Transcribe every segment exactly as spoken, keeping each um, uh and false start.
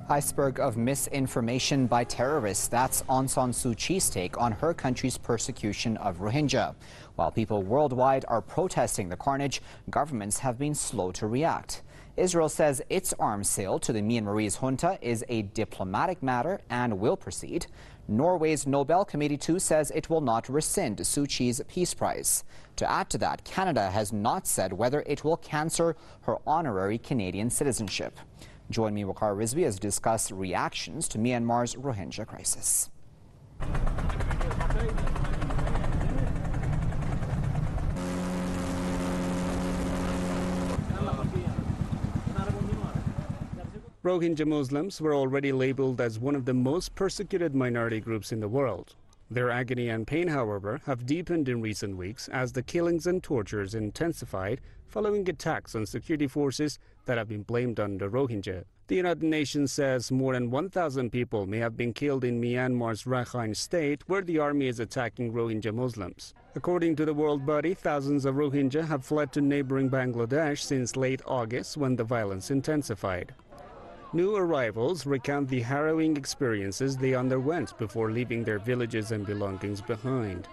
Iceberg of misinformation by terrorists. That's Aung San Suu Kyi's take on her country's persecution of Rohingya. While people worldwide are protesting the carnage, governments have been slow to react. Israel says its arms sale to the Myanmarese junta is a diplomatic matter and will proceed. Norway's Nobel Committee too says it will not rescind Suu Kyi's Peace Prize. To add to that, Canada has not said whether it will cancel her honorary Canadian citizenship. Join me, Waqar Rizvi, as we discuss reactions to Myanmar's Rohingya crisis. Rohingya Muslims were already labeled as one of the most persecuted minority groups in the world. Their agony and pain, however, have deepened in recent weeks as the killings and tortures intensified following attacks on security forces that have been blamed on the Rohingya. The United Nations says more than one thousand people may have been killed in Myanmar's Rakhine state, where the army is attacking Rohingya Muslims. According to the world body, thousands of Rohingya have fled to neighboring Bangladesh since late August, when the violence intensified. New arrivals recount the harrowing experiences they underwent before leaving their villages and belongings behind.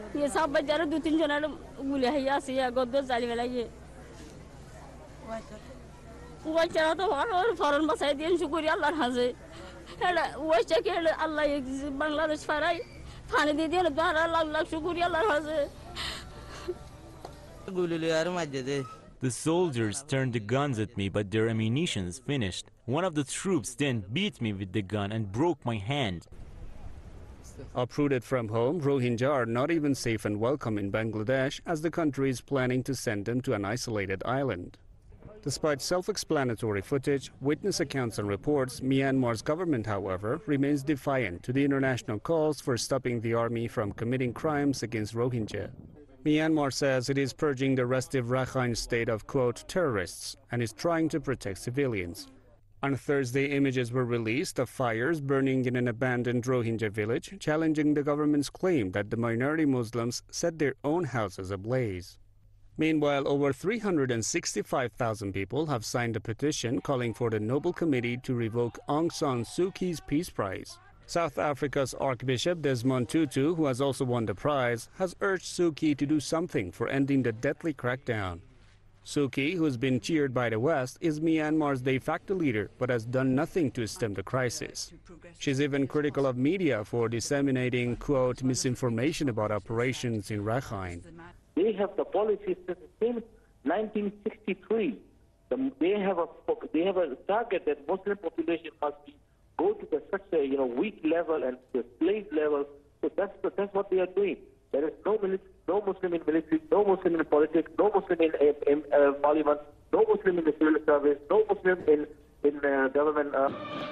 The soldiers turned the guns at me, but their ammunition's finished. One of the troops then beat me with the gun and broke my hand. Uprooted from home, Rohingya are not even safe and welcome in Bangladesh, as the country is planning to send them to an isolated island. Despite self-explanatory footage, witness accounts and reports, Myanmar's government, however, remains defiant to the international calls for stopping the army from committing crimes against Rohingya. Myanmar says it is purging the restive Rakhine state of, quote, terrorists, and is trying to protect civilians. On Thursday, images were released of fires burning in an abandoned Rohingya village, challenging the government's claim that the minority Muslims set their own houses ablaze. Meanwhile, over three hundred sixty-five thousand people have signed a petition calling for the Nobel Committee to revoke Aung San Suu Kyi's Peace Prize. South Africa's Archbishop Desmond Tutu, who has also won the prize, has urged Suu Kyi to do something for ending the deadly crackdown. Suu Kyi, who has been cheered by the West, is Myanmar's de facto leader but has done nothing to stem the crisis. She's even critical of media for disseminating, quote, misinformation about operations in Rakhine. They have the policies since nineteen sixty-three. The, they have a they have a target that Muslim population must be go to the, such a you know weak level and the slave level. So that's the, that's what they are doing. There is no military, no Muslim in military, no Muslim in politics, no Muslim in, in, in uh, parliament, no Muslim in the civil service, no Muslim in in uh, government. Uh.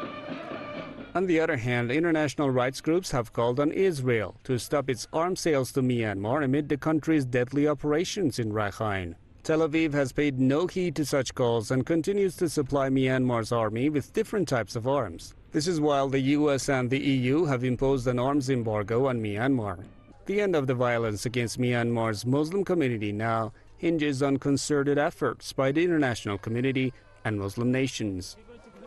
On the other hand, international rights groups have called on Israel to stop its arms sales to Myanmar amid the country's deadly operations in Rakhine. Tel Aviv has paid no heed to such calls and continues to supply Myanmar's army with different types of arms. This is while the U S and the E U have imposed an arms embargo on Myanmar. The end of the violence against Myanmar's Muslim community now hinges on concerted efforts by the international community and Muslim nations.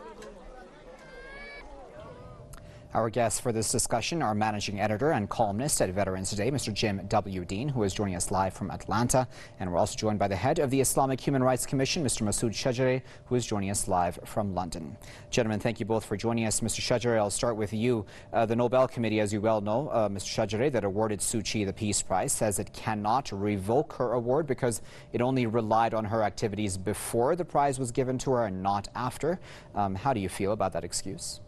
Our guests for this discussion are managing editor and columnist at Veterans Today, Mister Jim W. Dean, who is joining us live from Atlanta. And we're also joined by the head of the Islamic Human Rights Commission, Mister Masood Shajari, who is joining us live from London. Gentlemen, thank you both for joining us. Mister Shajari, I'll start with you. Uh, the Nobel Committee, as you well know, uh, Mister Shajari, that awarded Suu Kyi the Peace Prize, says it cannot revoke her award because it only relied on her activities before the prize was given to her and not after. Um, how do you feel about that excuse?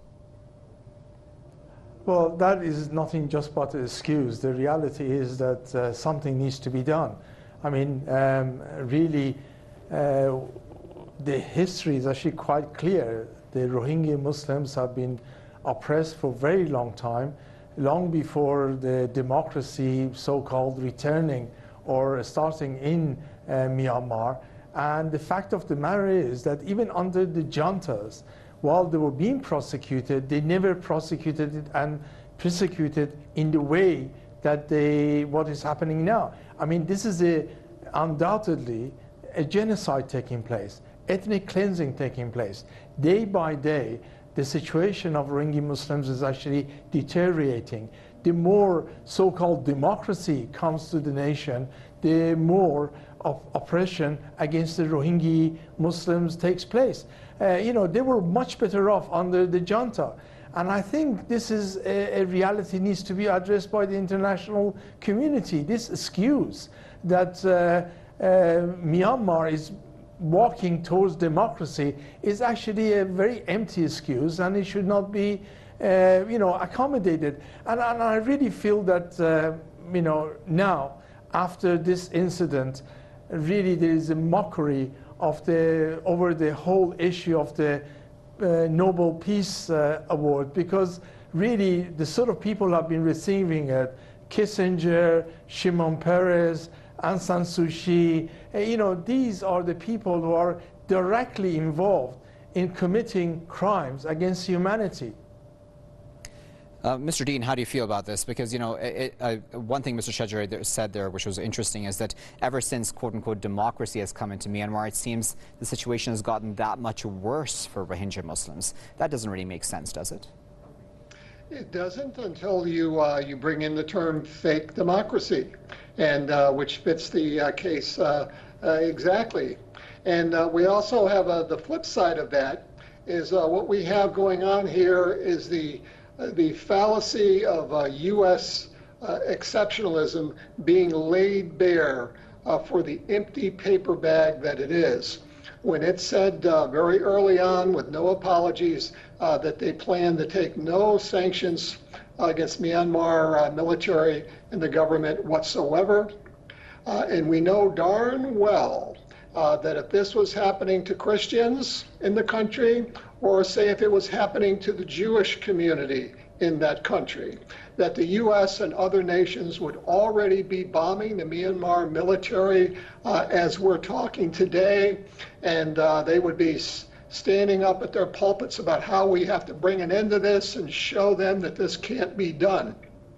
Well, that is nothing just but an excuse. The reality is that uh, something needs to be done. I mean, um, really, uh, the history is actually quite clear. The Rohingya Muslims have been oppressed for a very long time, long before the democracy so-called returning or starting in uh, Myanmar. And the fact of the matter is that even under the juntas, while they were being prosecuted, they never prosecuted it and persecuted in the way that they, what is happening now. I mean, this is a, undoubtedly a genocide taking place, ethnic cleansing taking place. Day by day, the situation of Rohingya Muslims is actually deteriorating. The more so-called democracy comes to the nation, the more of oppression against the Rohingya Muslims takes place. Uh, you know, they were much better off under the junta. And I think this is a, a reality needs to be addressed by the international community. This excuse that uh, uh, Myanmar is walking towards democracy is actually a very empty excuse, and it should not be uh, you know, accommodated. And, and I really feel that uh, you know, now, after this incident, really there is a mockery of the, over the whole issue of the uh, Nobel Peace uh, Award, because really the sort of people who have been receiving it, Kissinger, Shimon Peres, Aung San Suu Kyi, uh, you know, these are the people who are directly involved in committing crimes against humanity. Uh, Mister Dean, how do you feel about this? Because, you know, it, uh, one thing Mister Shajari said there, which was interesting, is that ever since, quote-unquote, democracy has come into Myanmar, it seems the situation has gotten that much worse for Rohingya Muslims. That doesn't really make sense, does it? It doesn't until you, uh, you bring in the term fake democracy, and uh, which fits the uh, case uh, uh, exactly. And uh, we also have uh, the flip side of that is uh, what we have going on here is the the fallacy of uh, U S uh, exceptionalism being laid bare uh, for the empty paper bag that it is. When it said uh, very early on with no apologies uh, that they plan to take no sanctions uh, against Myanmar uh, military and the government whatsoever. Uh, and we know darn well uh, that if this was happening to Christians in the country, or say if it was happening to the Jewish community in that country, that the U S and other nations would already be bombing the Myanmar military uh, as we're talking today, and uh, they would be standing up at their pulpits about how we have to bring an end to this and show them that this can't be done.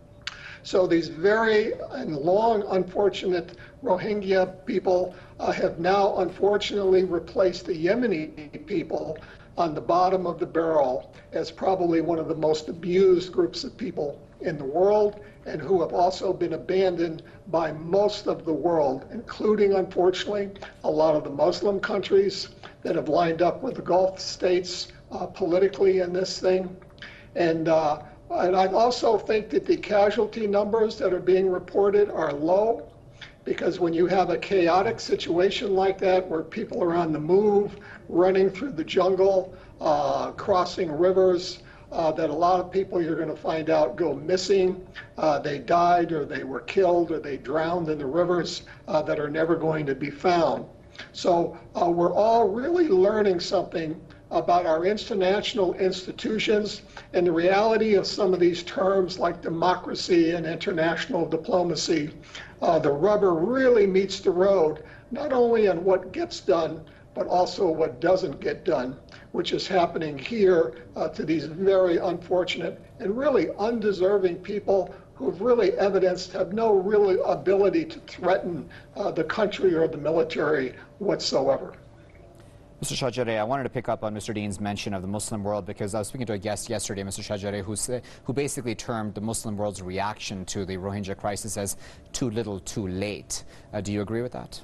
So these very and long unfortunate Rohingya people uh, have now unfortunately replaced the Yemeni people on the bottom of the barrel as probably one of the most abused groups of people in the world, and who have also been abandoned by most of the world, including, unfortunately, a lot of the Muslim countries that have lined up with the Gulf states uh, politically in this thing. And, uh, and I also think that the casualty numbers that are being reported are low, because when you have a chaotic situation like that where people are on the move, running through the jungle, uh, crossing rivers, uh, that a lot of people you're going to find out go missing. Uh, they died, or they were killed, or they drowned in the rivers uh, that are never going to be found. So uh, we're all really learning something about our international institutions and the reality of some of these terms like democracy and international diplomacy. Uh, the rubber really meets the road, not only on what gets done, but also what doesn't get done, which is happening here uh, to these very unfortunate and really undeserving people who've really evidenced have no real ability to threaten uh, the country or the military whatsoever. Mister Shajari, I wanted to pick up on Mister Dean's mention of the Muslim world, because I was speaking to a guest yesterday, Mister Shajari, who, say, who basically termed the Muslim world's reaction to the Rohingya crisis as too little, too late. Uh, do you agree with that?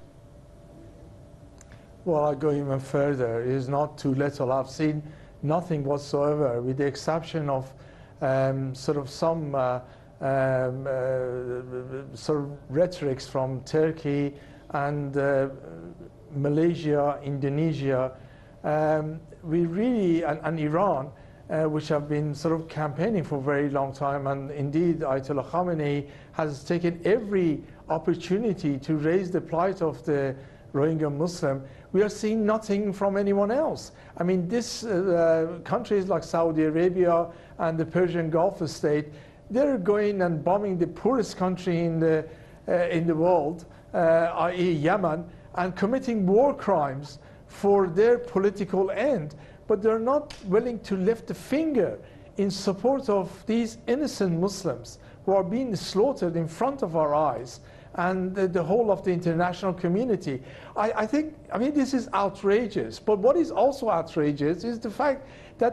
Well, I go even further. It is not too little. I've seen nothing whatsoever, with the exception of um, sort of some uh, um, uh, sort of rhetorics from Turkey and uh, Malaysia, Indonesia. Um, we really, and, and Iran, uh, which have been sort of campaigning for a very long time, and indeed Ayatollah Khamenei has taken every opportunity to raise the plight of the Rohingya Muslim. We are seeing nothing from anyone else. I mean, this uh, countries like Saudi Arabia and the Persian Gulf state, they're going and bombing the poorest country in the, uh, in the world, uh, that is. Yemen, and committing war crimes for their political end. But they're not willing to lift a finger in support of these innocent Muslims who are being slaughtered in front of our eyes, and the, the whole of the international community. I, I think, I mean, this is outrageous. But what is also outrageous is the fact that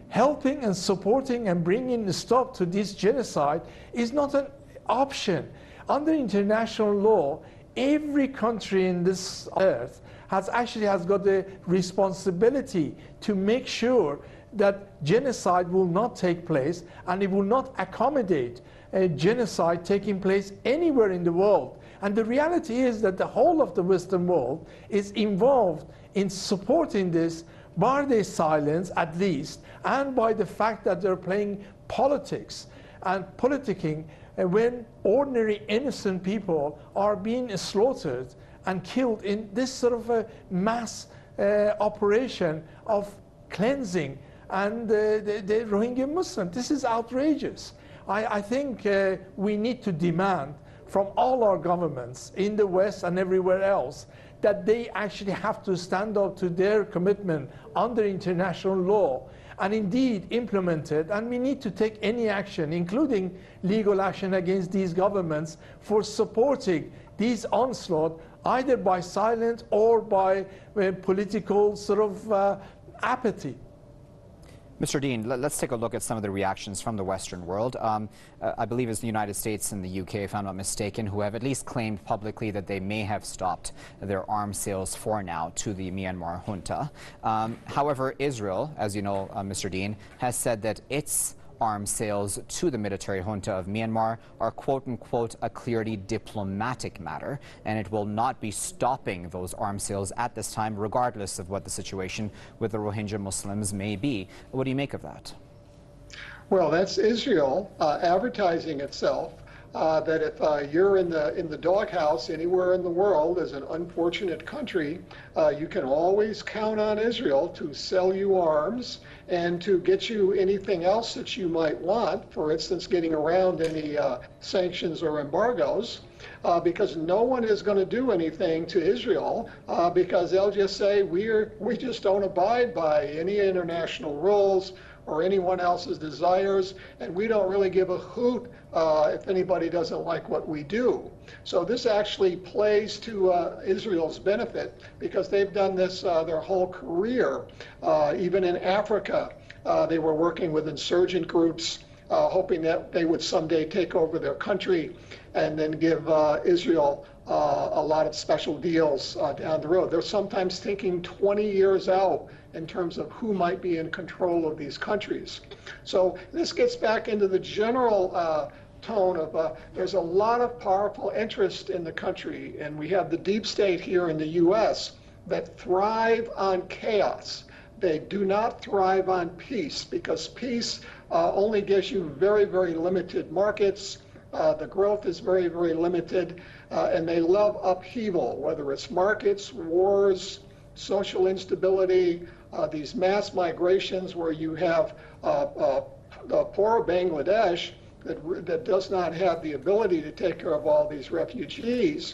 helping and supporting and bringing a stop to this genocide is not an option. Under international law, every country in this earth has actually has got the responsibility to make sure that genocide will not take place, and it will not accommodate a genocide taking place anywhere in the world. And the reality is that the whole of the Western world is involved in supporting this by their silence, at least, and by the fact that they're playing politics and politicking uh, when ordinary innocent people are being slaughtered and killed in this sort of a mass uh, operation of cleansing and uh, the, the Rohingya Muslims. This is outrageous. I, I think uh, we need to demand from all our governments in the West and everywhere else that they actually have to stand up to their commitment under international law and indeed implement it. And we need to take any action, including legal action against these governments for supporting these onslaught, either by silence or by uh, political sort of uh, apathy. Mister Dean, let's take a look at some of the reactions from the Western world. Um, uh, I believe it's the United States and the U K, if I'm not mistaken, who have at least claimed publicly that they may have stopped their arms sales for now to the Myanmar junta. Um, however, Israel, as you know, uh, Mister Dean, has said that its arms sales to the military junta of Myanmar are quote-unquote a clearly diplomatic matter, and it will not be stopping those arms sales at this time, regardless of what the situation with the Rohingya Muslims may be. What do you make of that? Well, that's Israel uh, advertising itself uh, that if uh, you're in the in the doghouse anywhere in the world as an unfortunate country, uh, you can always count on Israel to sell you arms and to get you anything else that you might want, for instance, getting around any uh, sanctions or embargoes, uh, because no one is going to do anything to Israel uh, because they'll just say, we're, we just don't abide by any international rules or anyone else's desires, and we don't really give a hoot uh, if anybody doesn't like what we do. So this actually plays to uh, Israel's benefit, because they've done this uh, their whole career. Uh, even in Africa, uh, they were working with insurgent groups, uh, hoping that they would someday take over their country and then give uh, Israel uh, a lot of special deals uh, down the road. They're sometimes thinking twenty years out in terms of who might be in control of these countries. So this gets back into the general uh, tone of uh, there's a lot of powerful interest in the country, and we have the deep state here in the U S that thrive on chaos. They do not thrive on peace, because peace uh, only gives you very, very limited markets. Uh, the growth is very, very limited, uh, and they love upheaval, whether it's markets, wars, social instability, uh, these mass migrations where you have uh, uh, the poor Bangladesh that, that does not have the ability to take care of all these refugees.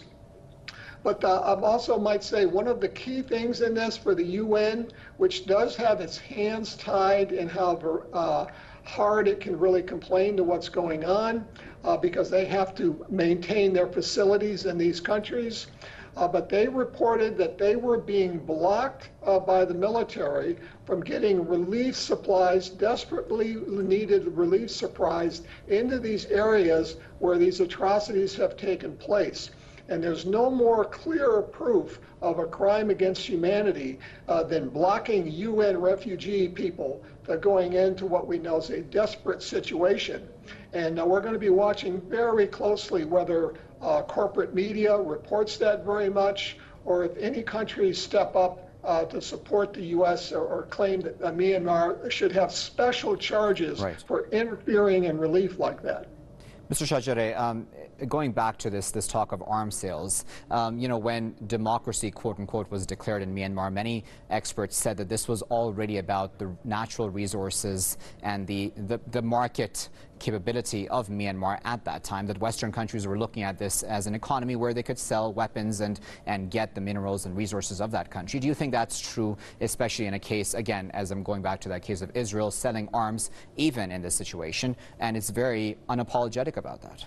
But uh, I also might say one of the key things in this for the U N, which does have its hands tied in how uh, hard it can really complain to what's going on, uh, because they have to maintain their facilities in these countries. Uh, but they reported that they were being blocked uh, by the military from getting relief supplies, desperately needed relief supplies, into these areas where these atrocities have taken place. And there's no more clear proof of a crime against humanity uh, than blocking U N refugee people uh, going into what we know is a desperate situation. And uh, we're going to be watching very closely whether uh, corporate media reports that very much, or if any countries step up uh, to support the U S or, or claim that uh, Myanmar should have special charges right. for interfering in relief like that. Mister Shahjareh, um, going back to this this talk of arms sales, um, you know, when democracy, quote unquote, was declared in Myanmar, many experts said that this was already about the natural resources and the, the, the market capability of Myanmar at that time, that Western countries were looking at this as an economy where they could sell weapons and, and get the minerals and resources of that country. Do you think that's true, especially in a case, again, as I'm going back to that case of Israel selling arms, even in this situation, and it's very unapologetic about that?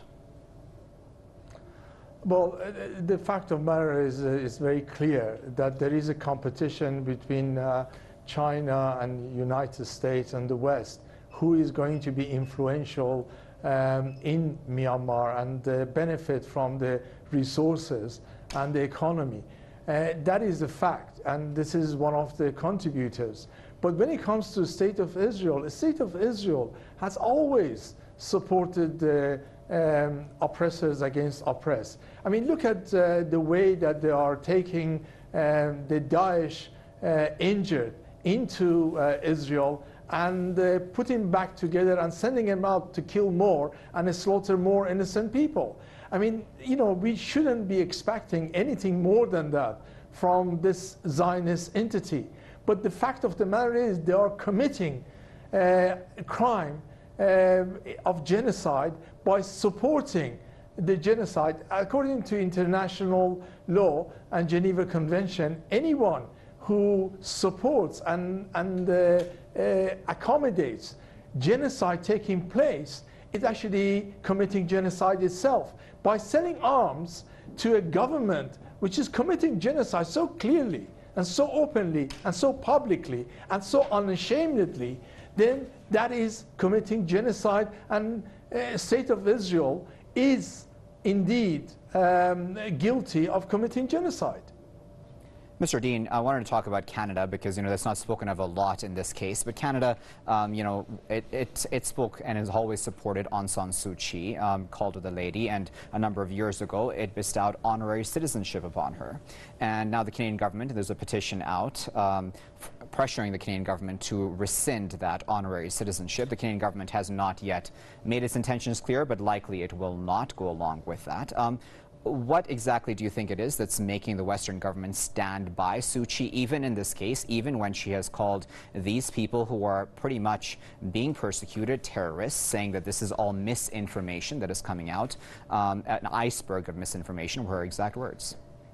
Well, the fact of the matter is, uh, is very clear that there is a competition between uh, China and United States and the West, who is going to be influential um, in Myanmar and uh, benefit from the resources and the economy. Uh, that is the fact, and this is one of the contributors. But when it comes to the State of Israel, the State of Israel has always supported the um, oppressors against oppressed. I mean, look at uh, the way that they are taking um, the Daesh uh, injured into uh, Israel and uh, putting back together and sending them out to kill more and slaughter more innocent people. I mean, you know, we shouldn't be expecting anything more than that from this Zionist entity. But the fact of the matter is they are committing uh, a crime uh, of genocide by supporting the genocide. According to international law and Geneva Convention, anyone who supports and, and uh, uh, accommodates genocide taking place is actually committing genocide itself by selling arms to a government which is committing genocide so clearly and so openly and so publicly and so unashamedly. Then that is committing genocide, and uh, State of Israel is indeed um, guilty of committing genocide. Mister Dean, I wanted to talk about Canada because, you know, that's not spoken of a lot in this case. But Canada, um, you know, it, it, it spoke and has always supported Aung San Suu Kyi, um, called her the lady. And a number of years ago, it bestowed honorary citizenship upon her. And now the Canadian government, there's a petition out um, pressuring the Canadian government to rescind that honorary citizenship. The Canadian government has not yet made its intentions clear, but likely it will not go along with that. Um, What exactly do you think it is that's making the Western government stand by Suu Kyi, even in this case, even when she has called these people who are pretty much being persecuted terrorists, saying that this is all misinformation that is coming out, um, an iceberg of misinformation, were her exact words?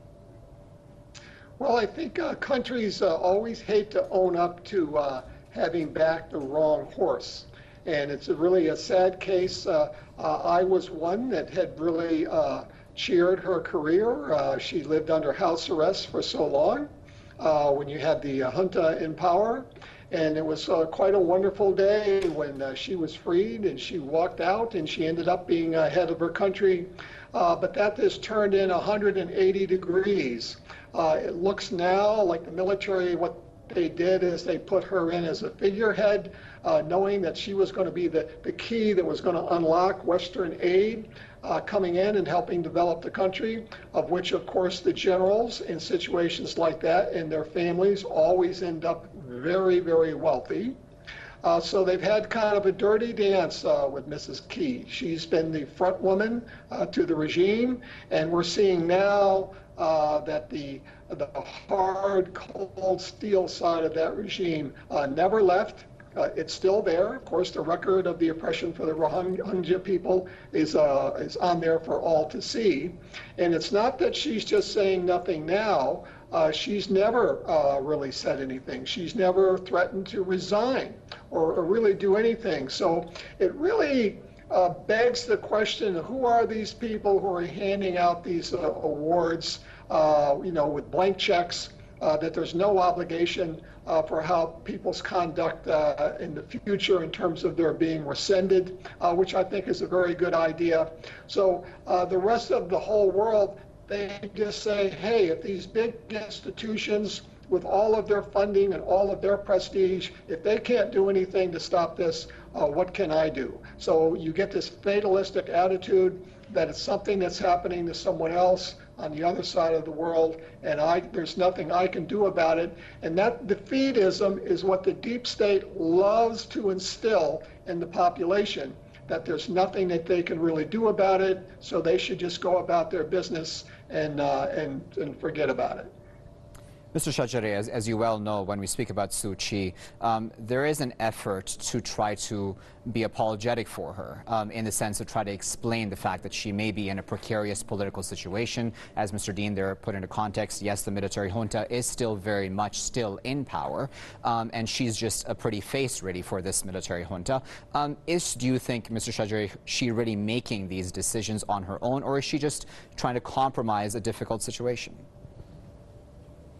Well, I think uh, countries uh, always hate to own up to uh, having backed the wrong horse. And it's a really a sad case. Uh, uh, I was one that had really uh, cheered her career. Uh, she lived under house arrest for so long uh, when you had the uh, junta in power. And it was uh, quite a wonderful day when uh, she was freed and she walked out and she ended up being uh, head of her country. Uh, but that has turned in one hundred eighty degrees. Uh, it looks now like the military, what they did is they put her in as a figurehead, uh, knowing that she was going to be the, the key that was going to unlock Western aid uh, coming in and helping develop the country, of which, of course, the generals in situations like that and their families always end up very, very wealthy. Uh, so they've had kind of a dirty dance uh, with Missus Kyi. She's been the front woman uh, to the regime, and we're seeing now uh, that the the hard, cold steel side of that regime uh, never left. Uh, it's still there. Of course, the record of the oppression for the Rohingya people is uh, is on there for all to see. And it's not that she's just saying nothing now. Uh, she's never uh, really said anything. She's never threatened to resign or, or really do anything. So it really uh, begs the question, who are these people who are handing out these uh, awards, uh, you know, with blank checks, uh, that there's no obligation uh, for how people's conduct uh, in the future in terms of their being rescinded, uh, which I think is a very good idea. So uh, the rest of the whole world, they just say, hey, if these big institutions with all of their funding and all of their prestige, if they can't do anything to stop this, uh, what can I do? So you get this fatalistic attitude that it's something that's happening to someone else on the other side of the world, and I, there's nothing I can do about it. And that defeatism is what the deep state loves to instill in the population, that there's nothing that they can really do about it, so they should just go about their business and, uh, and, and forget about it. Mister Shajari, as, as you well know, when we speak about Suu Kyi, um, there is an effort to try to be apologetic for her, um, in the sense of try to explain the fact that she may be in a precarious political situation. As Mister Dean there put into context, yes, the military junta is still very much still in power, um, and she's just a pretty face ready for this military junta. Um, is, do you think, Mister Shajari, she really making these decisions on her own, or is she just trying to compromise a difficult situation?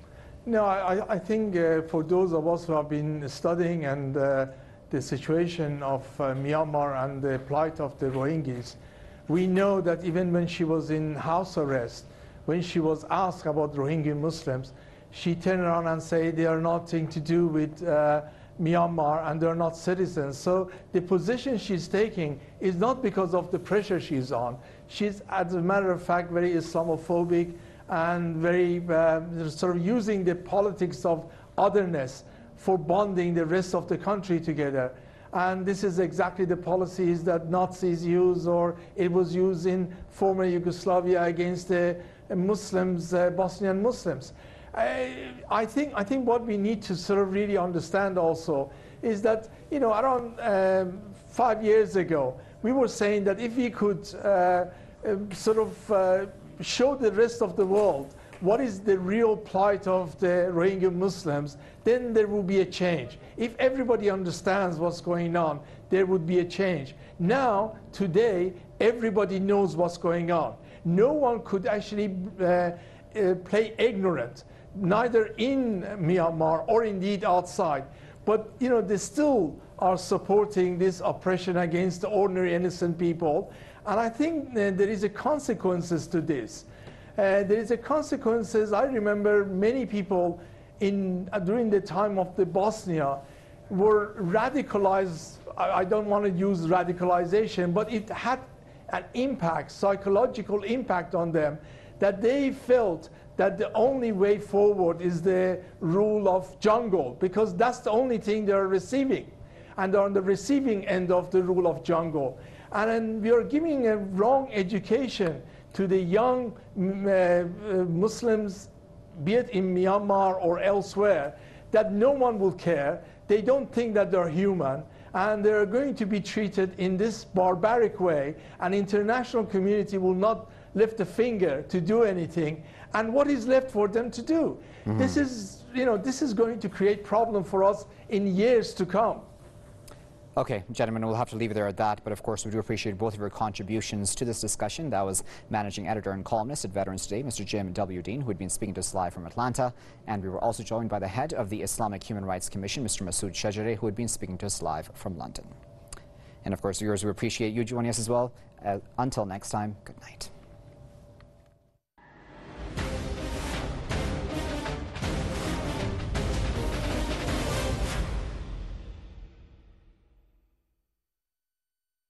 No, I, I think uh, for those of us who have been studying and uh, the situation of uh, Myanmar and the plight of the Rohingyas, we know that even when she was in house arrest, when she was asked about Rohingya Muslims, she turned around and said they are nothing to do with uh, Myanmar and they're not citizens. So the position she's taking is not because of the pressure she's on. She's, as a matter of fact, very Islamophobic and very uh, sort of using the politics of otherness for bonding the rest of the country together. And this is exactly the policies that Nazis use, or it was used in former Yugoslavia against the Muslims, uh, Bosnian Muslims. I, I, think, I think what we need to sort of really understand also is that, you know, around um, five years ago, we were saying that if we could uh, uh, sort of uh, show the rest of the world what is the real plight of the Rohingya Muslims, then there will be a change. If everybody understands what's going on, there would be a change. Now, today, everybody knows what's going on. No one could actually uh, uh, play ignorant, neither in Myanmar or indeed outside. But, you know, they still are supporting this oppression against the ordinary innocent people. And I think uh, there is a consequences to this. Uh, there is a consequences. I remember many people in, uh, during the time of the Bosnia were radicalized. I, I don't want to use radicalization, but it had an impact, psychological impact on them, that they felt that the only way forward is the rule of jungle, because that's the only thing they're receiving. And they're on the receiving end of the rule of jungle. And then we are giving a wrong education to the young uh, uh, Muslims, be it in Myanmar or elsewhere, that no one will care. They don't think that they're human, and they're going to be treated in this barbaric way, and international community will not lift a finger to do anything. And what is left for them to do? Mm-hmm. This is, you know, this is going to create problem for us in years to come. Okay, gentlemen, we'll have to leave it there at that, but of course we do appreciate both of your contributions to this discussion. That was managing editor and columnist at Veterans Today, Mister Jim W. Dean, who had been speaking to us live from Atlanta, and we were also joined by the head of the Islamic Human Rights Commission, Mister Masood Shajari, who had been speaking to us live from London. And of course, viewers, we appreciate you joining us as well. Uh, until next time, good night.